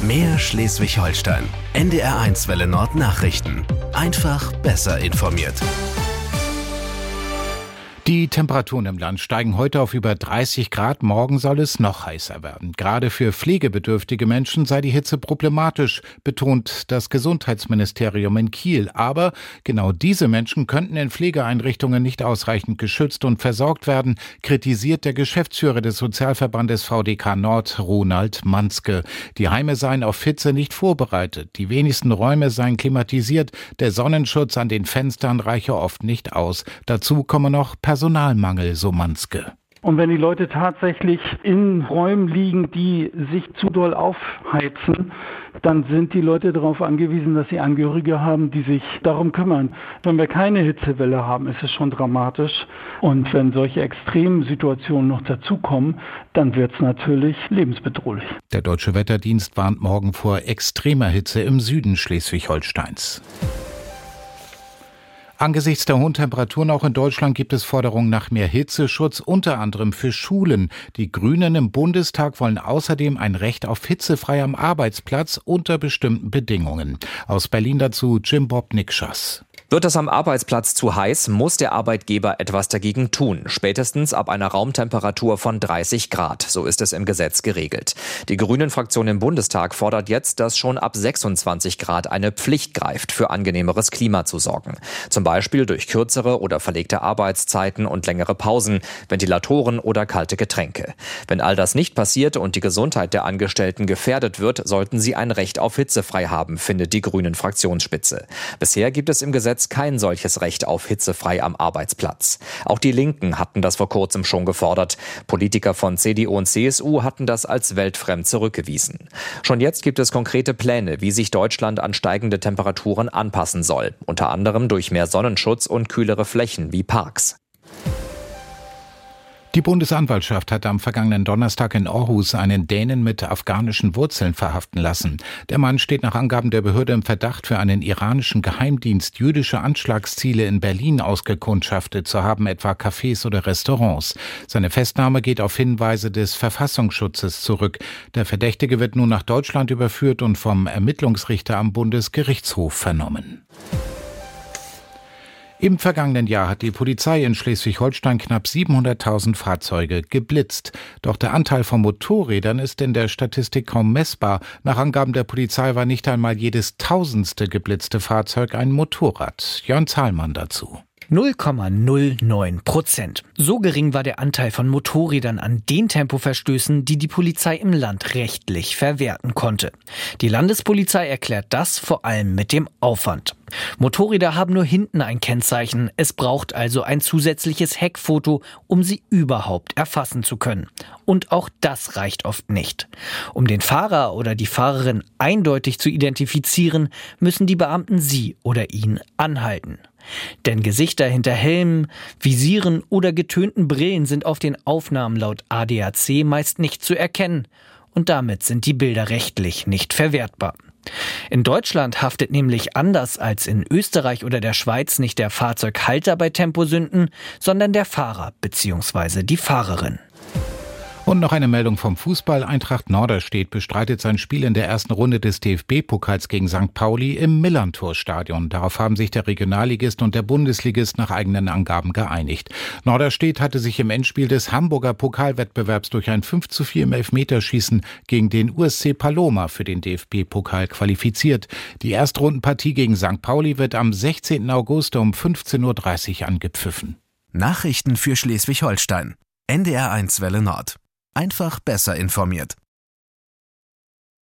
Mehr Schleswig-Holstein. NDR1 Welle Nord Nachrichten. Einfach besser informiert. Die Temperaturen im Land steigen heute auf über 30 Grad. Morgen soll es noch heißer werden. Gerade für pflegebedürftige Menschen sei die Hitze problematisch, betont das Gesundheitsministerium in Kiel. Aber genau diese Menschen könnten in Pflegeeinrichtungen nicht ausreichend geschützt und versorgt werden, kritisiert der Geschäftsführer des Sozialverbandes VDK Nord, Ronald Manske. Die Heime seien auf Hitze nicht vorbereitet. Die wenigsten Räume seien klimatisiert. Der Sonnenschutz an den Fenstern reiche oft nicht aus. Dazu komme noch Personalmangel, so Manske. Und wenn die Leute tatsächlich in Räumen liegen, die sich zu doll aufheizen, dann sind die Leute darauf angewiesen, dass sie Angehörige haben, die sich darum kümmern. Wenn wir keine Hitzewelle haben, ist es schon dramatisch. Und wenn solche Extremsituationen noch dazukommen, dann wird es natürlich lebensbedrohlich. Der Deutsche Wetterdienst warnt morgen vor extremer Hitze im Süden Schleswig-Holsteins. Angesichts der hohen Temperaturen auch in Deutschland gibt es Forderungen nach mehr Hitzeschutz, unter anderem für Schulen. Die Grünen im Bundestag wollen außerdem ein Recht auf hitzefrei am Arbeitsplatz unter bestimmten Bedingungen. Aus Berlin dazu Jim Bob Nikschas. Wird es am Arbeitsplatz zu heiß, muss der Arbeitgeber etwas dagegen tun. Spätestens ab einer Raumtemperatur von 30 Grad. So ist es im Gesetz geregelt. Die Grünen-Fraktion im Bundestag fordert jetzt, dass schon ab 26 Grad eine Pflicht greift, für angenehmeres Klima zu sorgen. Zum Beispiel durch kürzere oder verlegte Arbeitszeiten und längere Pausen, Ventilatoren oder kalte Getränke. Wenn all das nicht passiert und die Gesundheit der Angestellten gefährdet wird, sollten sie ein Recht auf hitzefrei haben, findet die Grünen-Fraktionsspitze. Bisher gibt es im Gesetz kein solches Recht auf hitzefrei am Arbeitsplatz. Auch die Linken hatten das vor kurzem schon gefordert. Politiker von CDU und CSU hatten das als weltfremd zurückgewiesen. Schon jetzt gibt es konkrete Pläne, wie sich Deutschland an steigende Temperaturen anpassen soll. Unter anderem durch mehr Sonnenschutz und kühlere Flächen wie Parks. Die Bundesanwaltschaft hat am vergangenen Donnerstag in Aarhus einen Dänen mit afghanischen Wurzeln verhaften lassen. Der Mann steht nach Angaben der Behörde im Verdacht, für einen iranischen Geheimdienst jüdische Anschlagsziele in Berlin ausgekundschaftet zu haben, etwa Cafés oder Restaurants. Seine Festnahme geht auf Hinweise des Verfassungsschutzes zurück. Der Verdächtige wird nun nach Deutschland überführt und vom Ermittlungsrichter am Bundesgerichtshof vernommen. Im vergangenen Jahr hat die Polizei in Schleswig-Holstein knapp 700.000 Fahrzeuge geblitzt. Doch der Anteil von Motorrädern ist in der Statistik kaum messbar. Nach Angaben der Polizei war nicht einmal jedes 1000. geblitzte Fahrzeug ein Motorrad. Jörn Zahlmann dazu. 0,09%. So gering war der Anteil von Motorrädern an den Tempoverstößen, die die Polizei im Land rechtlich verwerten konnte. Die Landespolizei erklärt das vor allem mit dem Aufwand. Motorräder haben nur hinten ein Kennzeichen. Es braucht also ein zusätzliches Heckfoto, um sie überhaupt erfassen zu können. Und auch das reicht oft nicht. Um den Fahrer oder die Fahrerin eindeutig zu identifizieren, müssen die Beamten sie oder ihn anhalten. Denn Gesichter hinter Helmen, Visieren oder getönten Brillen sind auf den Aufnahmen laut ADAC meist nicht zu erkennen. Und damit sind die Bilder rechtlich nicht verwertbar. In Deutschland haftet nämlich anders als in Österreich oder der Schweiz nicht der Fahrzeughalter bei Temposünden, sondern der Fahrer bzw. die Fahrerin. Und noch eine Meldung vom Fußball. Eintracht Norderstedt bestreitet sein Spiel in der ersten Runde des DFB-Pokals gegen St. Pauli im Millerntor-Stadion. Darauf haben sich der Regionalligist und der Bundesligist nach eigenen Angaben geeinigt. Norderstedt hatte sich im Endspiel des Hamburger Pokalwettbewerbs durch ein 5:4 im Elfmeterschießen gegen den USC Paloma für den DFB-Pokal qualifiziert. Die Erstrundenpartie gegen St. Pauli wird am 16. August um 15:30 Uhr angepfiffen. Nachrichten für Schleswig-Holstein. NDR1 Welle Nord. Einfach besser informiert.